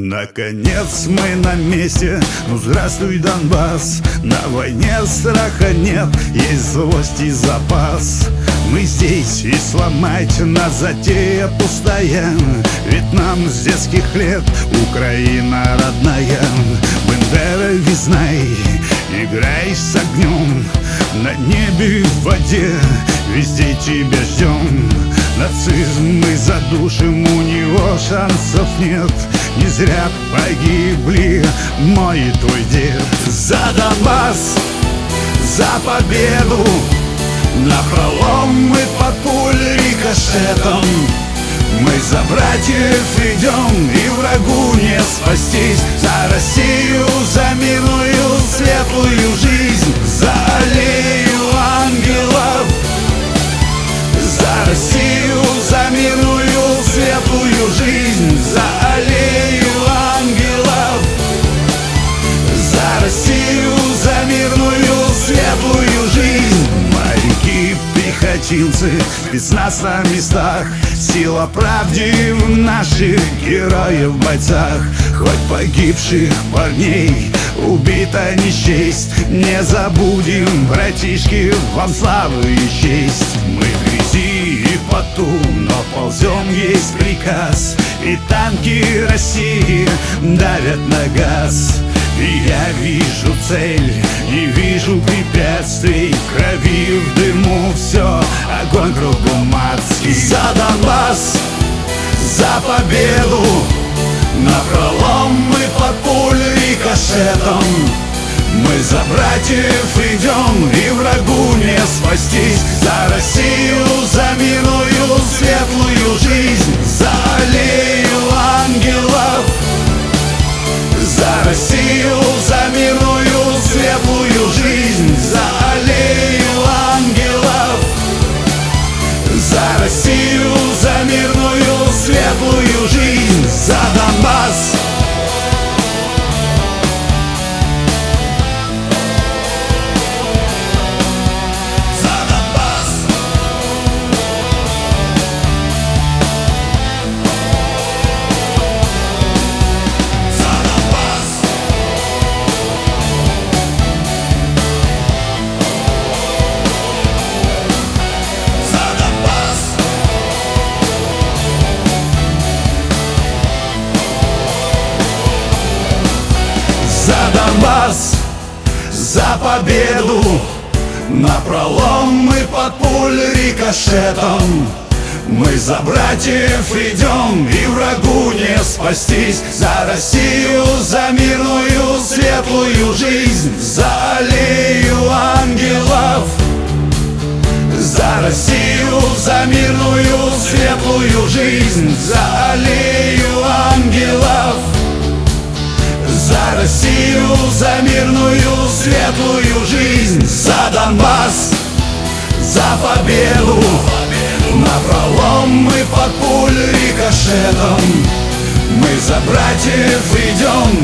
Наконец мы на месте, ну здравствуй, Донбасс. На войне страха нет, есть злость и запас. Мы здесь, и сломать нас затея пустая. Ведь нам с детских лет Украина родная. Бендера, визнай, играй с огнем. На небе и в воде везде тебя ждем. Нацизм мы задушим, у него шансов нет. Не зря погибли мой и твой дед. За Донбасс, за победу, напролом мы под пуль рикошетом. Мы за братьев идем, и врагу не спастись. За Россию, за мирную светлую жизнь, за аллею ангелов. За Россию, за мирную светлую жизнь, за аллею ангелов. За Россию, за мирную светлую жизнь. Моряки, пехотинцы, спецназ на местах. Сила правды в наших героев бойцах. Хоть погибших парней убита не счесть. Не забудем, братишки, вам славу и честь. Мы в грязи и поту, но ползем, есть приказ. И танки России давят на газ. И я вижу цель, не вижу препятствий. В крови, в дыму все, огонь кругом адский. За Донбасс, за победу, напролом мы под пуль рикошетом. Мы за братьев идем, и врагу не спастись. За Россию, за мирную светлую жизнь, за аллею ангелов. За Россию, за мирную светлую жизнь, за аллею ангелов. За Россию, за мирную светлую жизнь, за Донбасс. За Донбасс, за победу, напролом мы под пуль рикошетом. Мы за братьев идем, и врагу не спастись. За Россию, за мирную светлую жизнь, за аллею ангелов. За Россию, за мирную светлую жизнь, за аллею ангелов. За Россию, за мирную светлую жизнь, за Донбасс, за победу. Напролом мы под пуль рикошетом. Мы за братьев идем,